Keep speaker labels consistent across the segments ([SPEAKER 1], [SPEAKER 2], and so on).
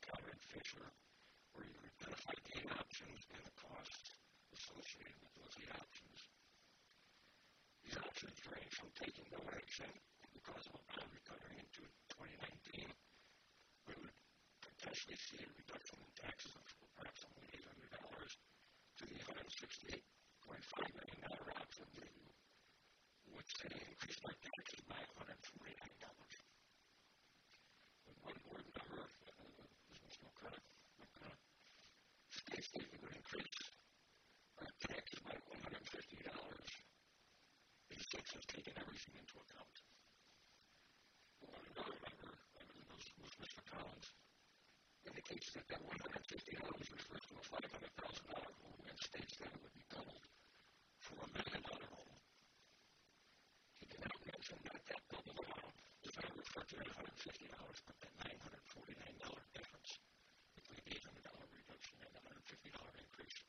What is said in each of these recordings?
[SPEAKER 1] Cotter and Fisher, where you identify the 8 options and the costs associated with those 8 options. These options range from taking no action because of a boundary cutter into 2019, we would potentially see a reduction in taxes of approximately $800 to the $168.5 million option that would say increase my taxes by $149. When one board member, Mr. McCullough, states that it would increase our taxes by $150, these six has taken everything into account. When another member, Mr. Collins, indicates that that $150 refers to a $500,000 home and states that it would be doubled for $1 million home. He did not mention that that doubled amount does not refer to that $150, but that $949 difference between the $800 reduction and the $150 increase.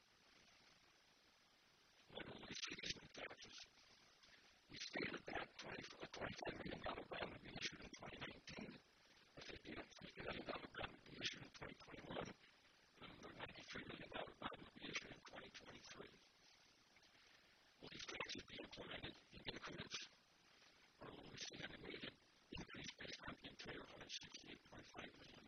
[SPEAKER 1] When will we see these new taxes? We stated that a $25 million bond would be issued in 2019, a $50 million bond would be issued in 2021, and a $93 million bond would be issued in 2023. Will these taxes be implemented in increments, or will we see an immediate increase based on the entire $168.5 million?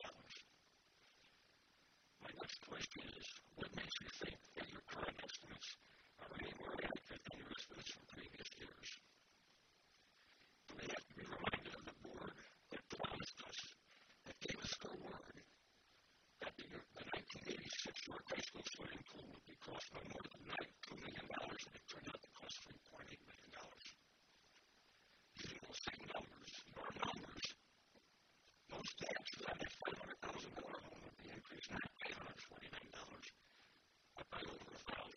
[SPEAKER 1] My next question is, what makes you think that your current estimates are any more accurate than your estimates from previous years? Do we have to be reminded of the board that promised us, that gave us their word, that the 1986 York High School swimming pool would be cost no more than $2 million, and it turned out to cost $3.8 million. Using those same numbers, your numbers, those taxes on that $500,000 home would be increased not by $149, but by over $1,000.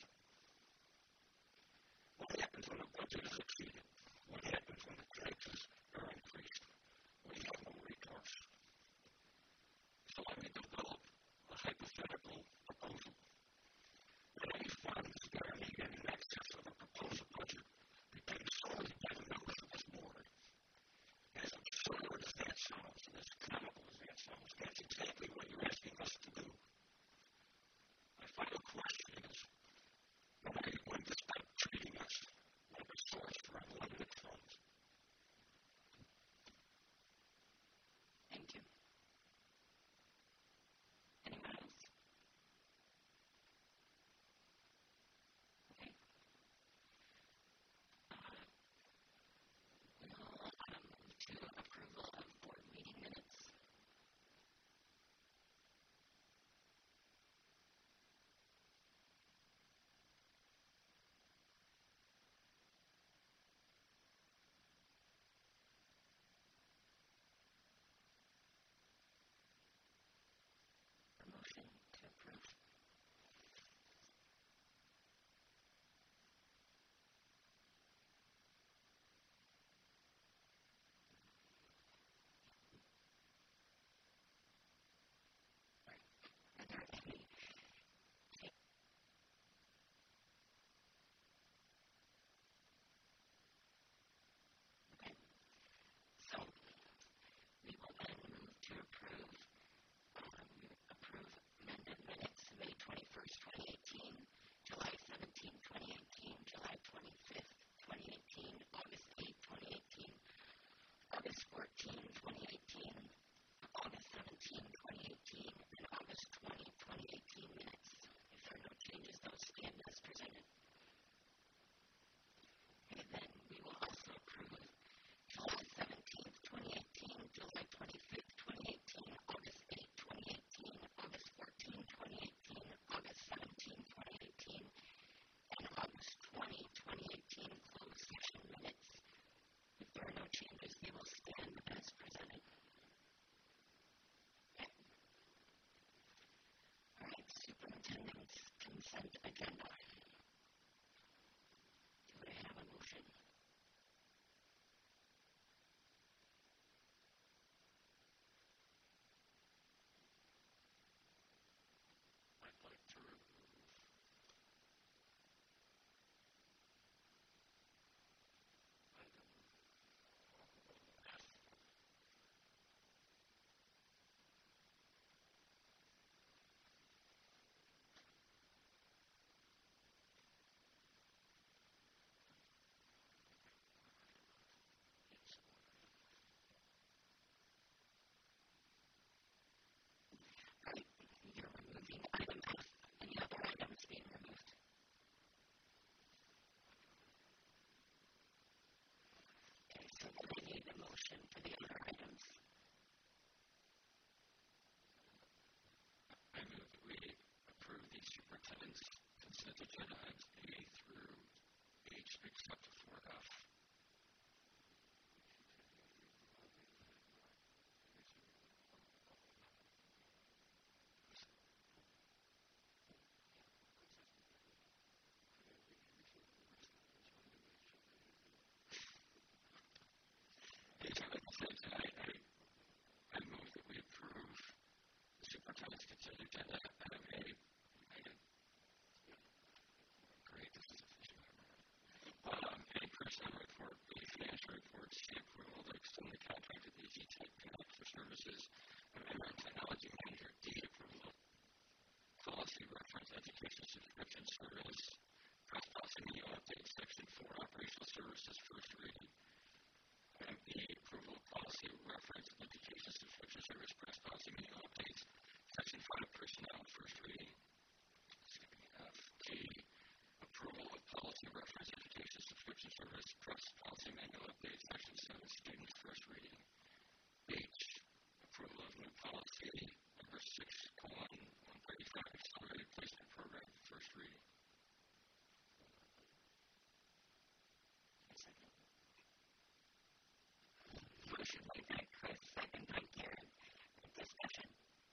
[SPEAKER 1] What happens when the budget is exceeded? What happens when the taxes are increased? We have no recourse. So let me develop a hypothetical proposal. That any funds that are needed in excess of a proposed budget be paid solely by the members of this board. As absurd as that sounds, and as comical as that sounds, that's exactly what you're asking us to do. My final question is, when are you going to stop treating us like a source for unlimited funds?
[SPEAKER 2] Thank you. Anyone else? Okay. We'll move to approval of board meeting minutes. A motion to approve. Are there any? Okay. So we will then move to approve amended minutes, May 21st, 2018, July 17th, 2018, July 25th, 2018, August 8th, 2018, August 14th, 2018, August 17th, 2018, and August 20th, 2018 minutes. If there are no changes, those stand as presented. And then we will also approve July 17th, 2018, July 25th, 2018, August 8th, 2018, August 14th, 2018, August 17th, 2018, and August 20th, 2018 closed session minutes. If there are no changes, they will stand as presented. Okay. All right, superintendent's consent agenda. Do I have a motion?
[SPEAKER 1] I'd like to remove item F. superintendent's consent agenda items A through H except for F. These are the consent tonight. I move that we approve the superintendent's consent agenda item A. Megan? Great, this is efficient. A personnel report, B financial report, C approval to extend the contract with EG Tech Connect for services of interim technology manager, D approval of policy reference education subscription service, press policy menu update, section 4 operational services, first reading. Item B approval of policy reference education subscription service, press policy menu updates, section 5 personnel, first reading. F. G approval of policy reference education subscription service, press policy manual update, section 7 students, first reading. H approval of new policy number 6:135 accelerated placement program, first reading.
[SPEAKER 2] Motion made by Chris, second by Karen. Discussion.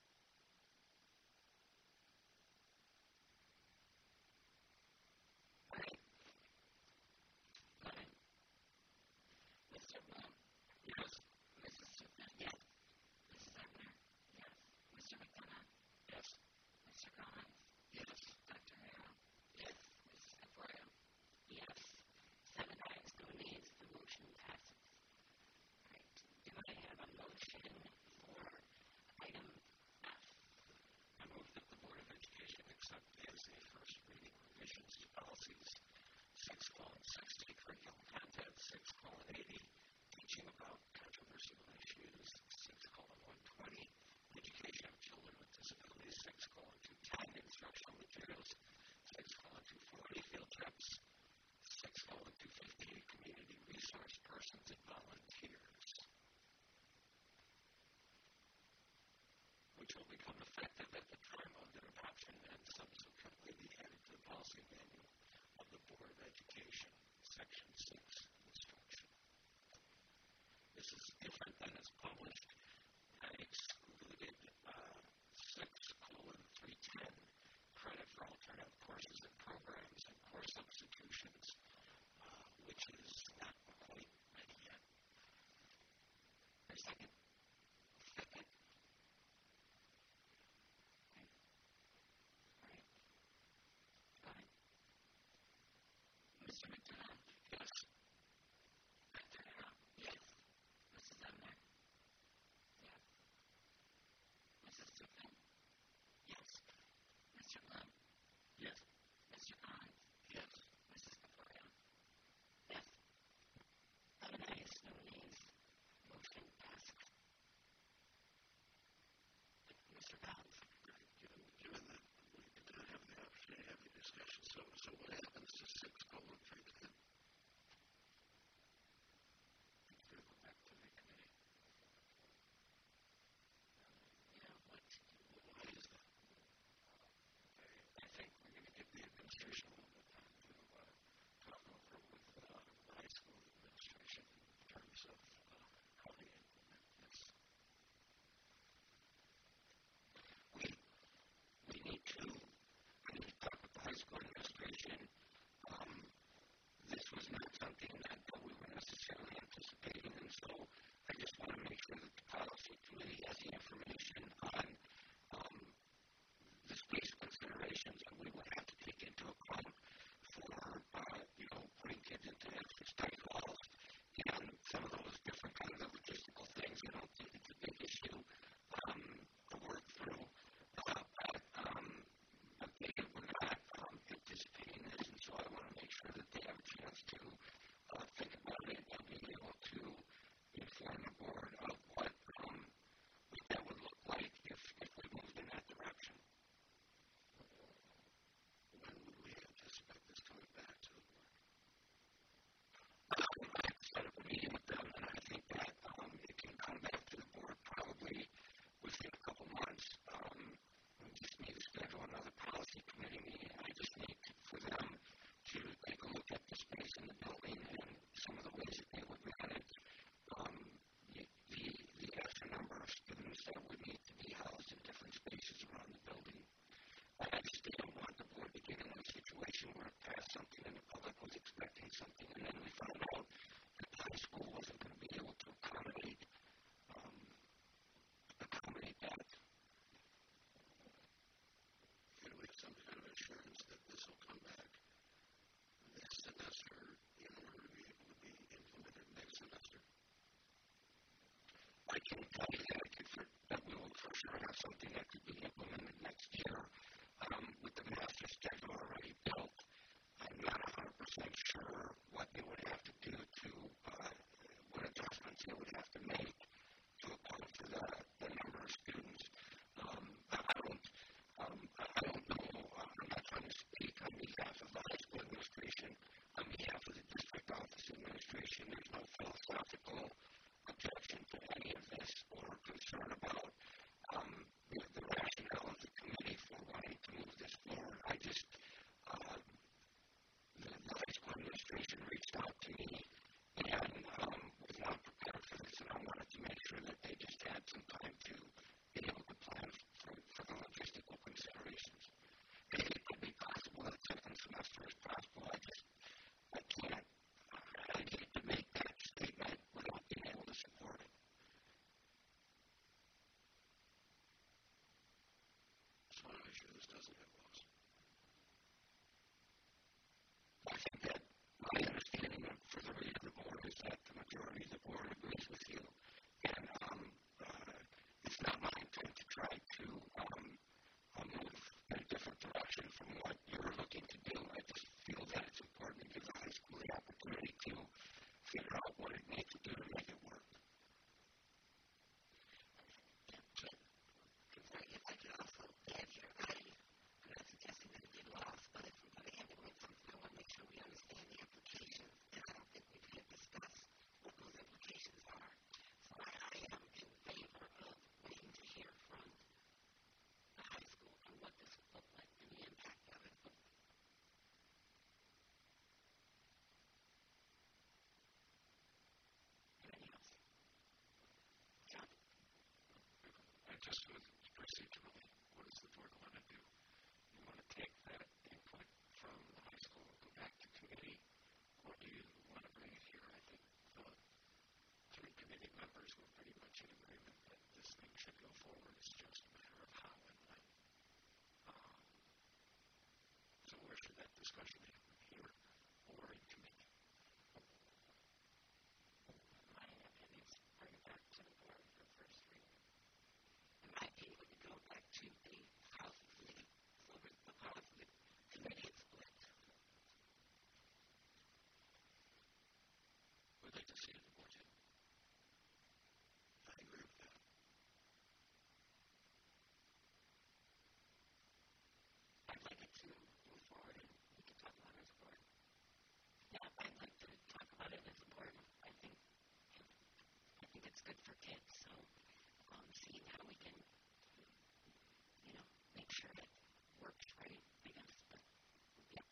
[SPEAKER 2] Mr. Bloom?
[SPEAKER 1] Yes.
[SPEAKER 2] Mrs. Stupin? Yes. Mrs. Ebner? Yes. Mr. McDonough?
[SPEAKER 1] Yes.
[SPEAKER 2] Mr. Collins?
[SPEAKER 1] Yes.
[SPEAKER 2] Dr. Harrell?
[SPEAKER 3] Yes.
[SPEAKER 2] Mrs. Caporio? Yes. 7 ayes, no nays. The motion passes. All right. Do I have a motion for item F?
[SPEAKER 1] I move that the Board of Education accept as a first reading revisions to policies 6:60 curriculum content, 6:80 teaching about controversial issues, 6:120 education of children with disabilities, 6:210 instructional materials, 6:240 field trips, 6:250 community resource persons and volunteers, which will become effective at the time of their adoption and subsequently be added to the policy manual of the Board of Education, Section 6, instruction. This is different than is published. I excluded 6:310 credit for alternative courses and programs and course substitutions, which is not quite ready yet.
[SPEAKER 2] For a second.
[SPEAKER 3] Second.
[SPEAKER 2] Okay. All right. Go ahead. Mr. McDonough?
[SPEAKER 1] Yes.
[SPEAKER 2] Dr. Harrell?
[SPEAKER 3] Yes.
[SPEAKER 2] Mrs. Ebner? Yes. Mrs. Stupin?
[SPEAKER 3] Yes.
[SPEAKER 2] Mr. Bloom?
[SPEAKER 1] Yes.
[SPEAKER 2] Mr. Collins?
[SPEAKER 1] Yes.
[SPEAKER 2] Mrs. Caporio?
[SPEAKER 3] Yes.
[SPEAKER 2] 11 ayes, no nays. Motion passes. Mr. Collins?
[SPEAKER 1] Given that we did not have the opportunity to have the discussion, so what happens to 6:310? It's going to go back to the committee.
[SPEAKER 2] What?
[SPEAKER 1] Why is that? I think we're going to give the administration a little bit of time to talk over with the high school administration in terms of how they implement this.
[SPEAKER 3] We
[SPEAKER 1] assurance that this will come back this semester in order to be able to be implemented next semester?
[SPEAKER 4] I can tell you that we will for sure have something that could be implemented next year. With the master schedule already built, I'm not 100% sure what they would have to do what adjustments they would have to make to account for the number of students. I don't know. I'm not trying to speak on behalf of the high school administration. On behalf of the district office administration, there's no philosophical objection to any of this or concern about the rationale of the committee for wanting to move this forward. The high school administration reached out to me and was not prepared for this, and I wanted to make sure that they just had some time to be able to plan for the logistical considerations. It could be possible that second semester is possible. I can't. I need to make that statement without being able to support it.
[SPEAKER 1] Just want to make sure this doesn't get lost.
[SPEAKER 4] I think that my understanding for the read of the board is that the majority of the board agrees with you, and it's not my intent to try to move in a different direction from what you're looking to do. I just feel that it's important to give the high school the opportunity to figure out what it needs to do to make it work.
[SPEAKER 3] If I could also add here, I'm not suggesting that it get lost, but if we're going to implement something, I want to make sure we understand the implications, and I don't think we've had discussed what those implications are. So I am in favor of waiting to hear from the high school on what this would look like and the impact of it. Anything else? John?
[SPEAKER 1] Just with procedurally, what does the board want to do? You want to take that input from the high school and go back to committee, or do you want to bring it here? I think the three committee members were pretty much in agreement that this thing should go forward. It's just a matter of how and when. So where should that discussion happen? Here or in committee?
[SPEAKER 3] My opinion is bring it back to the board for first reading. In my opinion, we could go back to the policy committee. So the policy committee is split.
[SPEAKER 1] Would like to see it in the board too. I agree with that.
[SPEAKER 3] I'd like it to move forward and we can talk about it as a board. Yeah, I'd like to talk about it as a board. I think it's good for kids. So seeing how we can, make sure it works right, I guess. But yeah.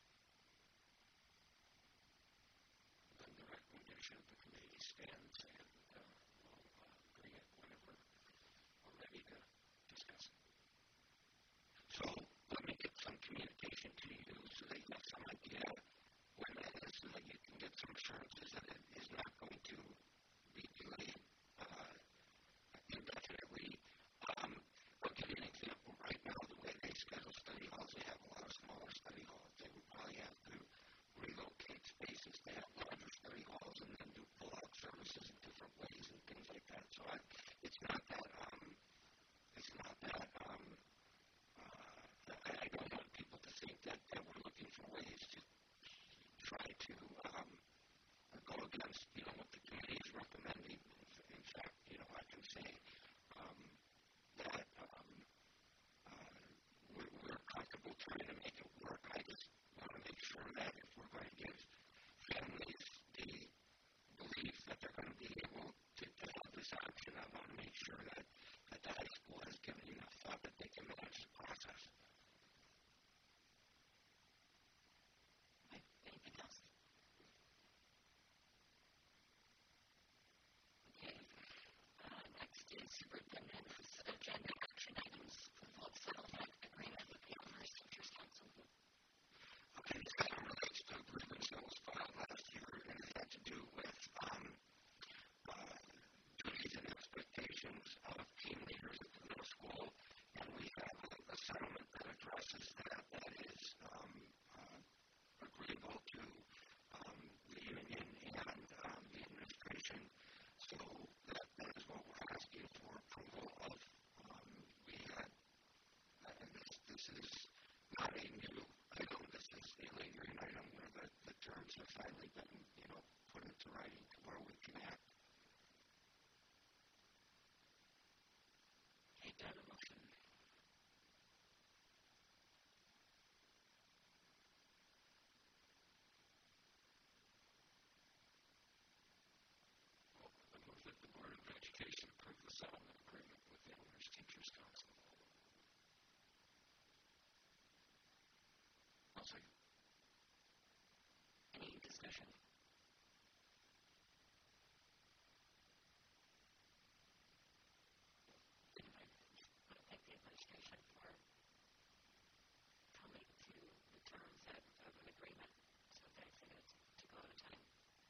[SPEAKER 1] Then the recommendation of the committee stands, and we'll bring it whenever we're ready to discuss it.
[SPEAKER 4] So let me get some communication to you so that you have some idea when that is, so that you can get some assurances that it is not going to be delayed indefinitely. process that is agreeable to the union and the administration. So that is what we're asking for approval of. We had, and this is not a new item. This is a lingering item where the terms have finally been, put into writing to where we can act.
[SPEAKER 2] Okay, do I have a motion?
[SPEAKER 1] I move that the Board of Education approve the settlement agreement with the Owners Teachers Council.
[SPEAKER 4] I'll second.
[SPEAKER 2] Any discussion? I want to thank the administration for coming to the terms of an agreement. So thanks, and it took a lot of time.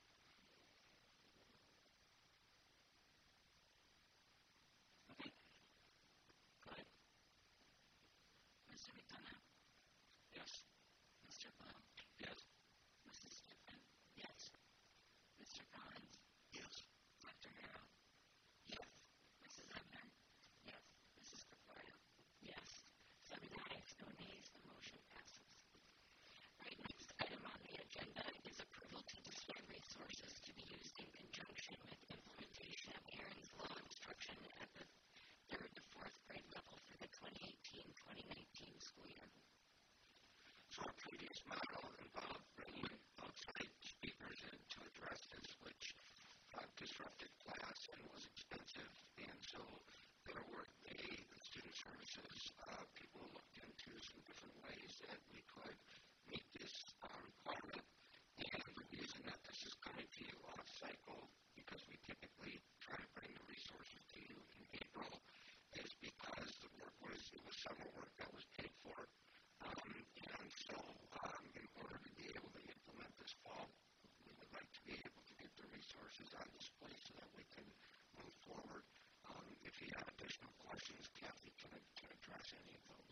[SPEAKER 2] Okay. Go ahead. Mr. McDonough?
[SPEAKER 1] Yes.
[SPEAKER 2] Mr. Bloom?
[SPEAKER 1] Yes.
[SPEAKER 2] Mrs. Stiffman? Yes. Mr. Collins?
[SPEAKER 4] Yes.
[SPEAKER 2] Dr. Harrell? Yes. Mrs. Ebner? Yes. Mrs. Gregorio? Yes. 7 ayes, no nays, the motion passes. Right, next item on the agenda is approval to display resources to be used in conjunction with implementation of Aaron's Law instruction at the 3rd to 4th grade level for the 2018-2019 school year.
[SPEAKER 4] So our previous model involved bringing outside speakers in to address this, which disrupted class and was expensive. And so there were the student services people looked into some different ways that we could meet this requirement. And the reason that this is coming to you off cycle, because we typically try to bring the resources to you in April, is because the work was summer work that was paid for. And so in order to be able to implement this fall, we would like to be able to get the resources on display so that we can move forward. If you have additional questions, Kathy can address any of those.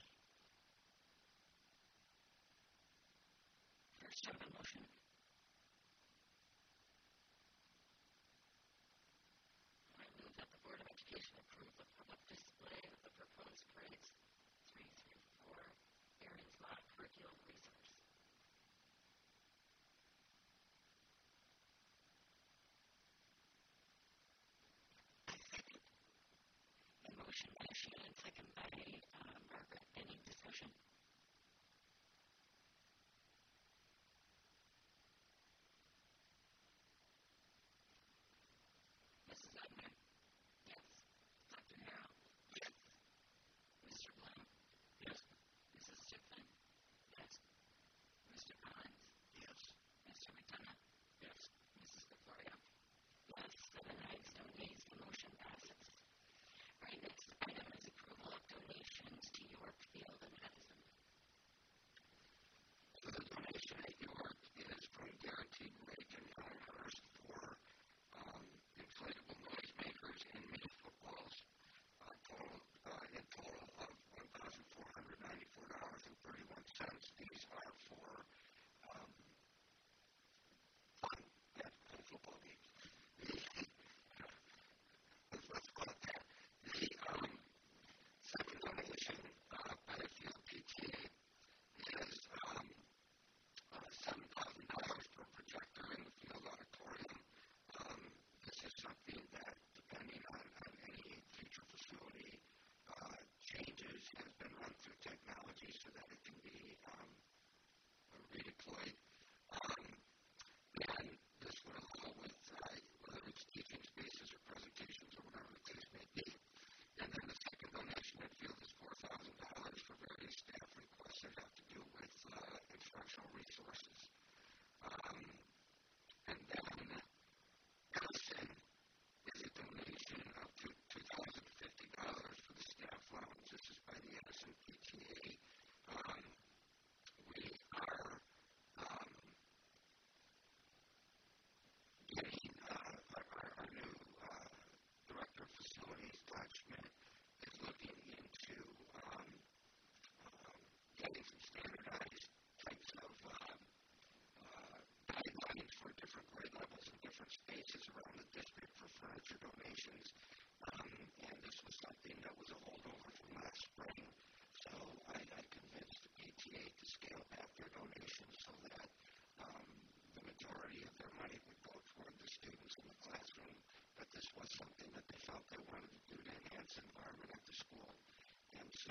[SPEAKER 2] First, I have a motion. I move that the Board of Education approve the public display of the proposed grades 3 through 4 Aaron's Law curriculum resource. A motion by Shannon, second by Margaret. Any discussion? Mrs. Ebner? Yes. Dr. Harrell?
[SPEAKER 4] Yes.
[SPEAKER 2] Mr. Bloom?
[SPEAKER 1] Yes.
[SPEAKER 2] Mrs. Stiffman? Yes. Mr. Collins?
[SPEAKER 4] Yes.
[SPEAKER 2] Mr. McDonough?
[SPEAKER 1] Yes.
[SPEAKER 2] Mrs. Gregorio? Yes. 7 ayes, no nays, the motion passes. Right, next item is approval of donations to Yorkfield and Edison.
[SPEAKER 4] So the donation at York is from Guaranteed Wage and Elmhurst for inflatable noisemakers and mini footballs, in total of $1,494.31. These are for fun at football games. Let's call it that. The second donation by the field PTA is $7,000 for a projector in the field auditorium. This is something that, depending on any future facility changes, has been run through technology so that it can be redeployed. And this would allow with whether it's teaching spaces or presentations or whatever the case may be. And then the second donation at field is $4,000 for various staff requests that have to do with instructional resources. And then Edison is a donation of $2,050 for the staff lounge. This is by the Edison PTA. We are different grade levels and different spaces around the district for furniture donations. And this was something that was a holdover from last spring. So I convinced the PTA to scale back their donations so that the majority of their money would go toward the students in the classroom, but this was something that they felt they wanted to do to enhance the environment at the school. And so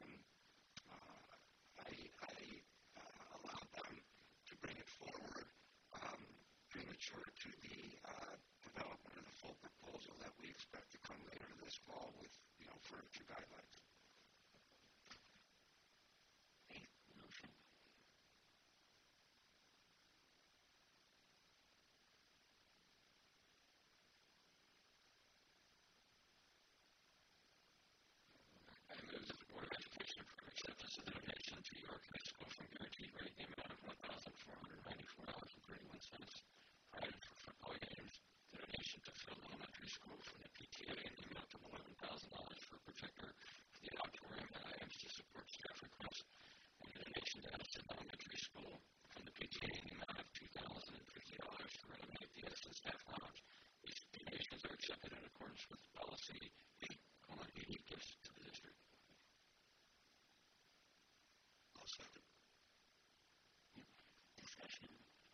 [SPEAKER 4] I allowed them to bring it forward premature to the development of the full proposal that we expect to come later this fall with, furniture guidelines.
[SPEAKER 1] Motion. I move that the Board of Education approve acceptance of the donation to York High School from Guaranteed Rate in the amount of $1,494.31 provided for football games. The donation to Field Elementary School from the PTA in the amount of $11,000 for a projector for the auditorium and items to support staff requests. And the donation to Edison Elementary School from the PTA in the amount of $2,050 to renovate the Edison Staff Lounge. These donations are accepted in accordance with policy 8:80 gifts to the district.
[SPEAKER 4] I'll second.
[SPEAKER 1] Discussion.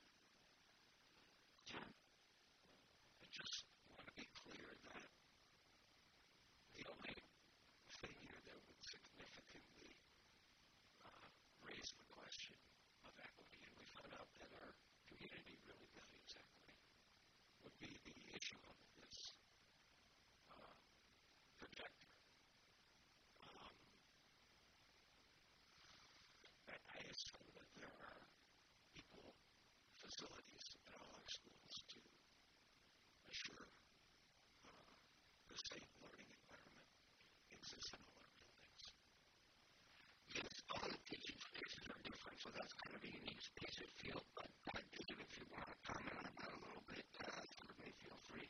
[SPEAKER 1] John?
[SPEAKER 4] I just want to be clear that the only figure that would significantly raise the question of equity, and we found out that our community really values equity, would be the issue of this projector. I assume that there are equal facilities at all our schools to assure the same learning environment exists in all our buildings. Yes, all the teaching spaces are different, so that's kind of a unique space at Field, but if you want to comment on that a little bit, certainly feel free.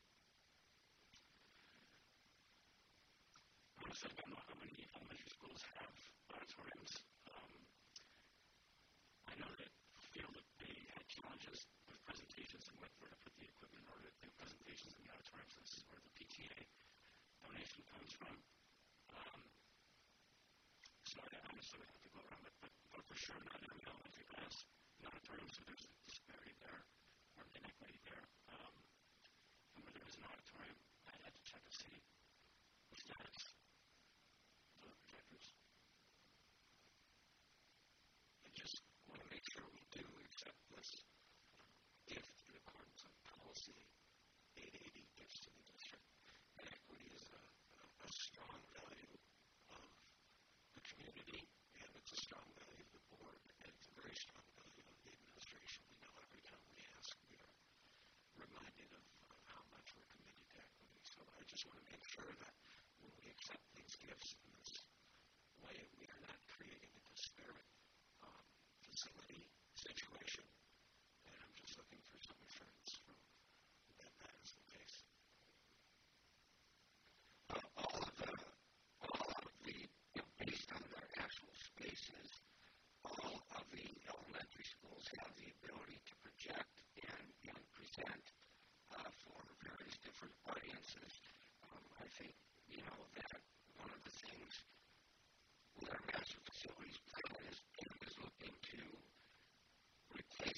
[SPEAKER 1] Honestly, I don't know how many elementary schools have auditoriums. I know that Field, they had challenges with presentations and where to put the equipment in order to do presentations in the auditoriums. This is where the PTA donation comes from. So I honestly would have to go around it, but for sure not every elementary class in auditorium, so there's a disparity there, or inequity there. And where there is an auditorium, I'd have to check to see the status of the projectors.
[SPEAKER 4] I just want to make sure we do accept this gift in accordance with policy 880 gifts to the district. And equity is a strong value of the community, and it's a strong value of the board, and it's a very strong value of the administration. We know every time we ask, we are reminded of how much we're committed to equity. So I just want to make sure that when we accept these gifts in this way, we are not creating a disparate facility situation, and I'm just looking for some assurance from that is the case. All of the, based on their actual spaces, all of the elementary schools have the ability to project and present for various different audiences. I think, that one of the things with our master facilities plan is looking to replace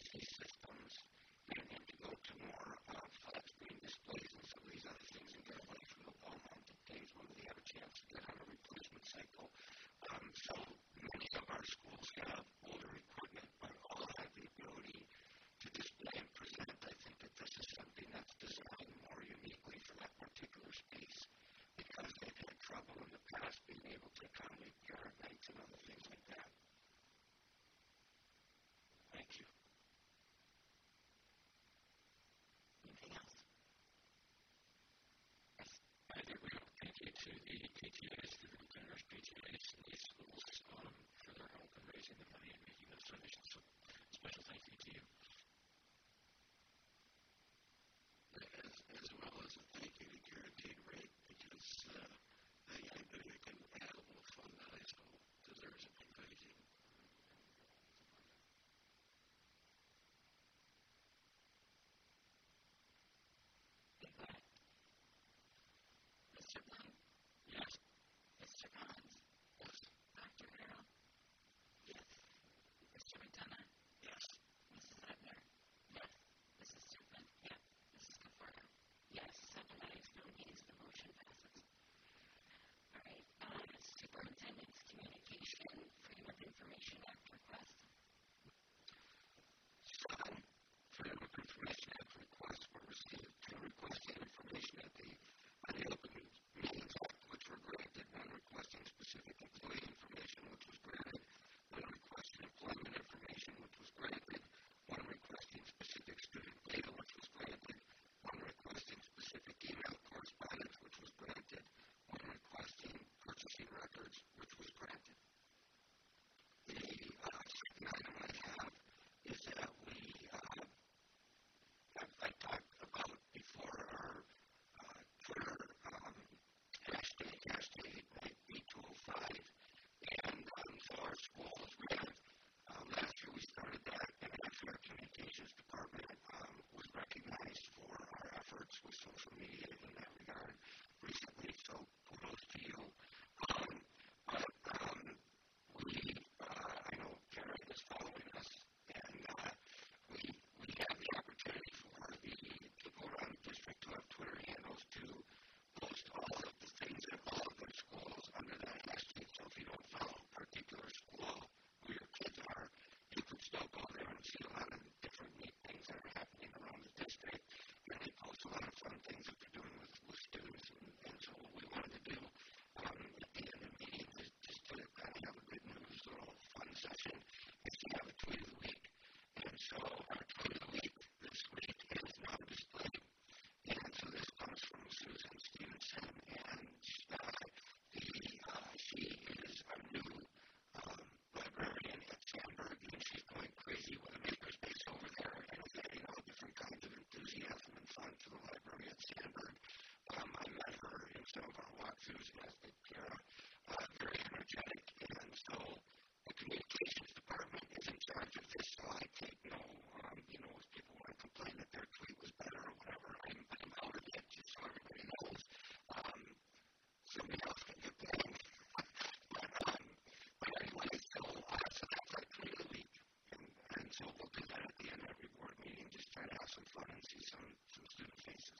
[SPEAKER 4] see some student faces.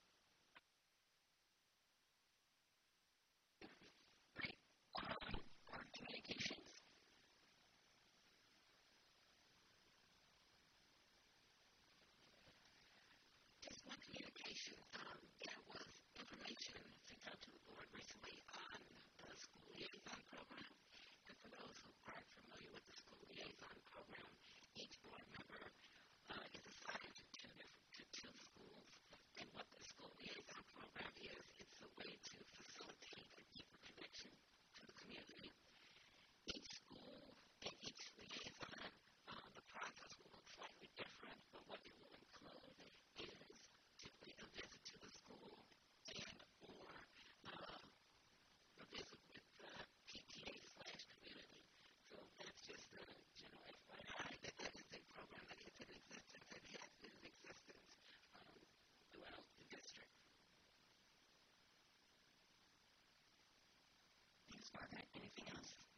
[SPEAKER 2] Great. Board communications.
[SPEAKER 3] Just one communication. There was information sent out to the board recently on the school liaison program. And for those who aren't familiar with the school liaison program, each board member is assigned to two schools. And what the school liaison program is, it's a way to facilitate a deeper connection to the community. Each school and each liaison, the process will look slightly different, but what it will include is typically a visit to the school and or a visit with the PTA/community. So that's just a general FYI that is a program that is in existence and has been in existence throughout the district.
[SPEAKER 2] Thanks, Margaret. Anything else?